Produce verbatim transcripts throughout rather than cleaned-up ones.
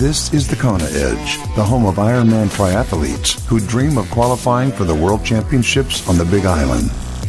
This is the Kona Edge, the home of Ironman triathletes who dream of qualifying for the World Championships on the Big Island.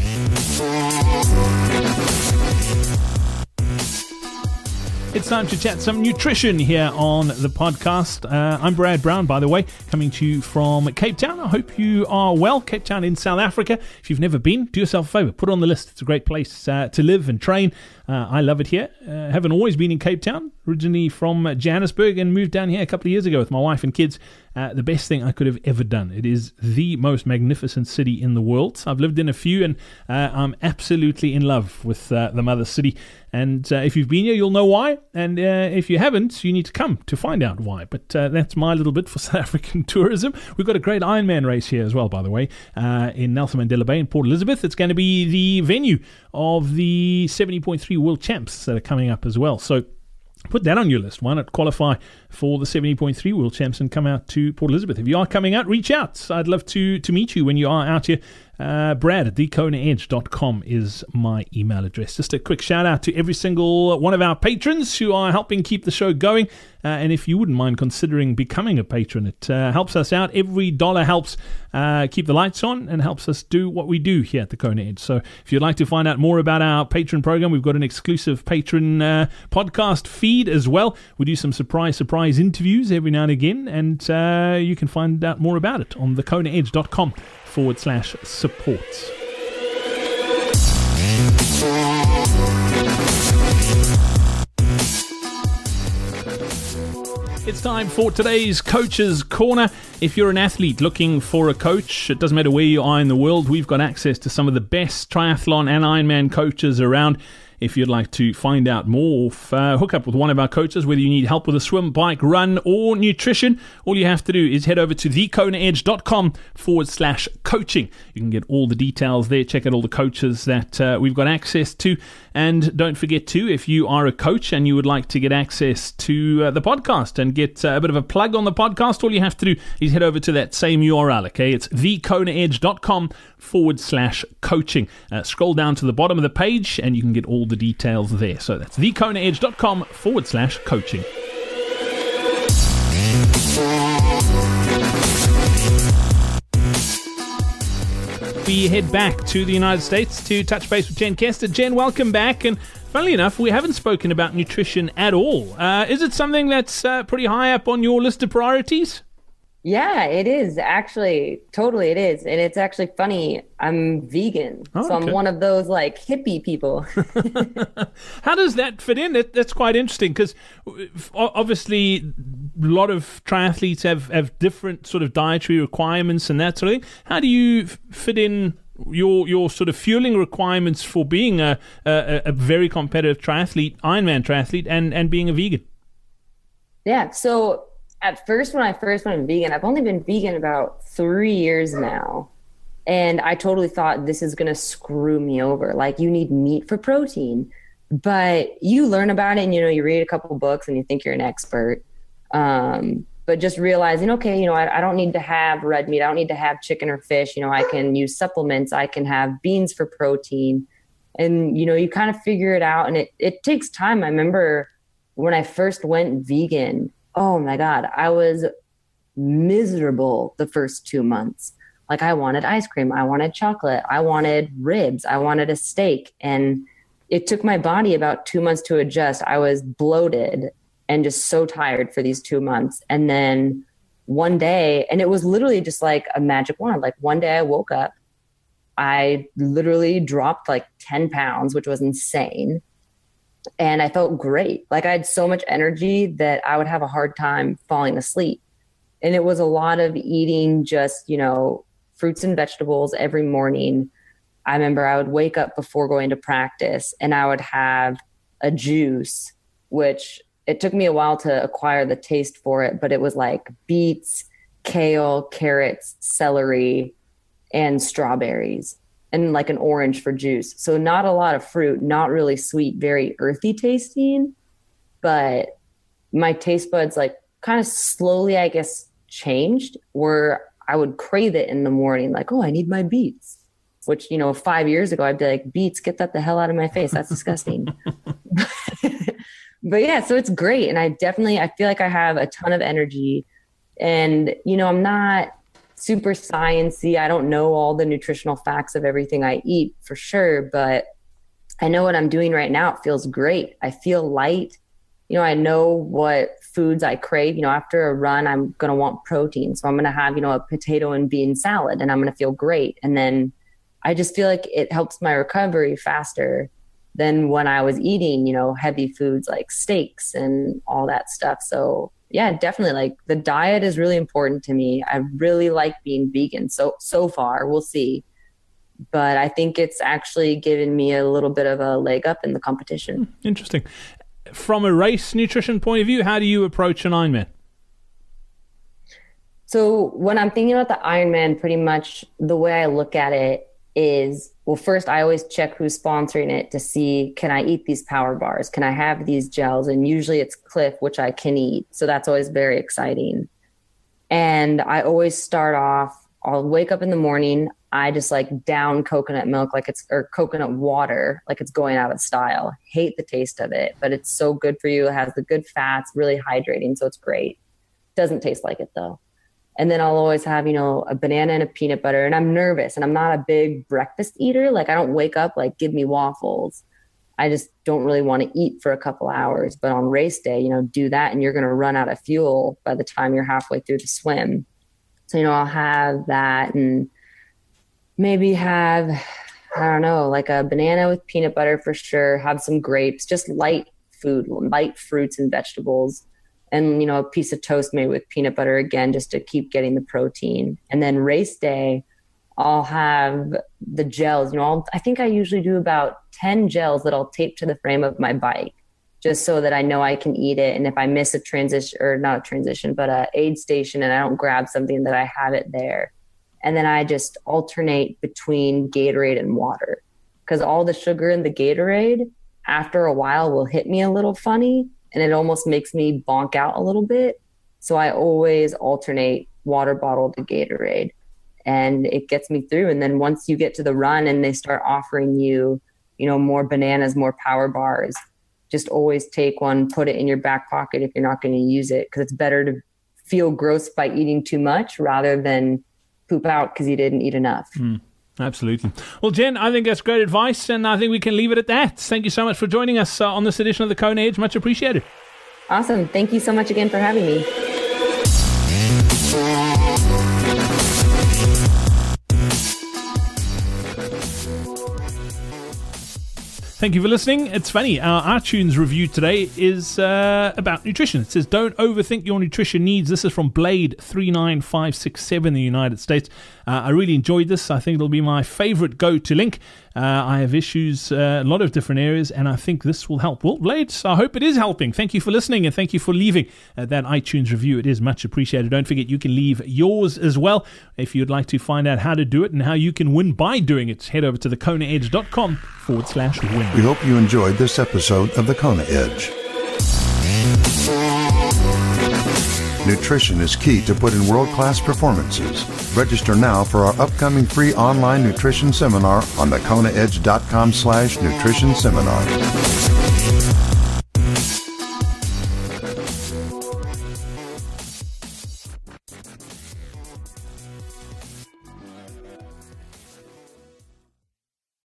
It's time to chat some nutrition here on the podcast. Uh, I'm Brad Brown, by the way, coming to you from Cape Town. I hope you are well. Cape Town in South Africa. If you've never been, do yourself a favor. Put it on the list. It's a great place uh, to live and train. Uh, I love it here. Uh, haven't always been in Cape Town. Originally from Johannesburg and moved down here a couple of years ago with my wife and kids. Uh, the best thing I could have ever done. It is the most magnificent city in the world. I've lived in a few and uh, I'm absolutely in love with uh, the mother city. And uh, if you've been here, you'll know why. And uh, if you haven't, you need to come to find out why. But uh, that's my little bit for South African tourism. We've got a great Ironman race here as well, by the way, uh, in Nelson Mandela Bay in Port Elizabeth. It's going to be the venue of the seventy point three World Champs that are coming up as well. So put that on your list. Why not qualify for the seventy point three World Champs and come out to Port Elizabeth? If you are coming out, reach out. I'd love to, to meet you when you are out here. Uh, Brad at the kona edge dot com is my email address. Just a quick shout out to every single one of our patrons who are helping keep the show going. Uh, and if you wouldn't mind considering becoming a patron, it uh, helps us out. Every dollar helps uh, keep the lights on and helps us do what we do here at the Kona Edge. So if you'd like to find out more about our patron program, we've got an exclusive patron uh, podcast feed as well. We do some surprise, surprise interviews every now and again, and uh, you can find out more about it on the kona edge dot com forward slash support. It's time for today's Coach's Corner. If you're an athlete looking for a coach, it doesn't matter where you are in the world, we've got access to some of the best triathlon and Ironman coaches around. If you'd like to find out more, uh, hook up with one of our coaches, whether you need help with a swim, bike, run, or nutrition, all you have to do is head over to the kona edge dot com forward slash coaching. You can get all the details there, check out all the coaches that uh, we've got access to. And don't forget to, if you are a coach and you would like to get access to uh, the podcast and get uh, a bit of a plug on the podcast, all you have to do is head over to that same U R L, okay? It's the kona edge dot com forward slash coaching. Uh, scroll down to the bottom of the page and you can get all the details there. So that's the kona edge dot com forward slash coaching. We head back to the United States to touch base with Jen Kester. Jen, welcome back. And funnily enough, we haven't spoken about nutrition at all. Uh, is it something that's uh, pretty high up on your list of priorities? Yeah, it is actually. Totally, it is. And it's actually funny. I'm vegan. Oh, so okay. I'm one of those like hippie people. How does that fit in? That, that's quite interesting because obviously a lot of triathletes have, have different sort of dietary requirements and that sort of thing. How do you fit in your your sort of fueling requirements for being a, a, a very competitive triathlete, Ironman triathlete, and, and being a vegan? Yeah, so at first, when I first went vegan, I've only been vegan about three years now. And I totally thought this is going to screw me over. Like, you need meat for protein. But you learn about it and, you know, you read a couple books and you think you're an expert. Um, but just realizing, okay, you know, I, I don't need to have red meat. I don't need to have chicken or fish. You know, I can use supplements. I can have beans for protein. And, you know, you kind of figure it out. And it, it takes time. I remember when I first went vegan, oh my God, I was miserable the first two months. Like, I wanted ice cream. I wanted chocolate. I wanted ribs. I wanted a steak. And it took my body about two months to adjust. I was bloated and just so tired for these two months. And then one day, and it was literally just like a magic wand. Like, one day I woke up, I literally dropped like ten pounds, which was insane. And I felt great. Like, I had so much energy that I would have a hard time falling asleep. And it was a lot of eating just, you know, fruits and vegetables every morning. I remember I would wake up before going to practice and I would have a juice, which it took me a while to acquire the taste for it, but it was like beets, kale, carrots, celery, and strawberries, and like an orange for juice. So not a lot of fruit, not really sweet, very earthy tasting, but my taste buds like kind of slowly, I guess, changed where I would crave it in the morning. Like, oh, I need my beets, which, you know, five years ago, I'd be like, beets, get that the hell out of my face. That's disgusting. but yeah, so it's great. And I definitely, I feel like I have a ton of energy, and, you know, I'm not super sciencey. I don't know all the nutritional facts of everything I eat for sure, but I know what I'm doing right now. It feels great. I feel light. You know, I know what foods I crave. You know, after a run, I'm going to want protein. So I'm going to have, you know, a potato and bean salad, and I'm going to feel great. And then I just feel like it helps my recovery faster than when I was eating, you know, heavy foods like steaks and all that stuff. So yeah, definitely, like, the diet is really important to me. I really like being vegan. So, so far, we'll see. But I think it's actually given me a little bit of a leg up in the competition. Interesting. From a race nutrition point of view, how do you approach an Ironman? So when I'm thinking about the Ironman, pretty much the way I look at it is, well, first I always check who's sponsoring it to see, can I eat these power bars? Can I have these gels? And usually it's Clif, which I can eat. So that's always very exciting. And I always start off, I'll wake up in the morning, I just like down coconut milk like it's, or coconut water, like it's going out of style. Hate the taste of it, but it's so good for you. It has the good fats, really hydrating. So it's great. Doesn't taste like it though. And then I'll always have, you know, a banana and a peanut butter. And I'm nervous, and I'm not a big breakfast eater. Like, I don't wake up like, give me waffles. I just don't really want to eat for a couple hours. But on race day, you know, do that, and you're going to run out of fuel by the time you're halfway through the swim. So, you know, I'll have that, and maybe have, I don't know, like a banana with peanut butter for sure. Have some grapes, just light food, light fruits and vegetables. And, you know, a piece of toast made with peanut butter again, just to keep getting the protein. And then race day, I'll have the gels. You know, I'll, I think I usually do about ten gels that I'll tape to the frame of my bike, just so that I know I can eat it. And if I miss a transition, or not a transition, but a aid station, and I don't grab something, that I have it there. And then I just alternate between Gatorade and water, because all the sugar in the Gatorade after a while will hit me a little funny, and it almost makes me bonk out a little bit. So I always alternate water bottle to Gatorade, and it gets me through. And then once you get to the run and they start offering you, you know, more bananas, more power bars, just always take one, put it in your back pocket if you're not going to use it, because it's better to feel gross by eating too much rather than poop out because you didn't eat enough. Mm. Absolutely. Well, Jen, I think that's great advice, and I think we can leave it at that. Thank you so much for joining us uh, on this edition of the Kona Edge. Much appreciated. Awesome. Thank you so much again for having me. Thank you for listening. It's funny, our iTunes review today is uh, about nutrition. It says, don't overthink your nutrition needs. This is from Blade three nine five six seven in the United States. Uh, I really enjoyed this. I think it'll be my favorite go-to link. Uh, I have issues uh, a lot of different areas, and I think this will help. Well, Blade, I hope it is helping. Thank you for listening, and thank you for leaving uh, that iTunes review. It is much appreciated. Don't forget, you can leave yours as well. If you'd like to find out how to do it and how you can win by doing it, head over to the kona edge dot com forward slash win. We hope you enjoyed this episode of the Kona Edge. Nutrition is key to put in world-class performances. Register now for our upcoming free online nutrition seminar on the kona edge dot com slash nutrition seminar.